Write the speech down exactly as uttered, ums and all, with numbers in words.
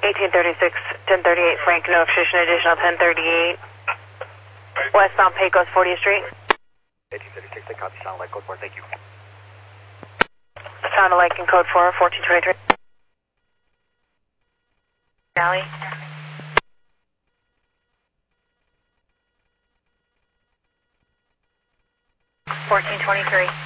eighteen thirty-six, ten thirty-eight, Frank, no obstruction, additional ten thirty-eight. Westbound Pecos, fortieth Street. eighteen thirty-six, I copy, sound like code four, thank you. Sound alike in code four, fourteen twenty-three. Valley. fourteen twenty-three.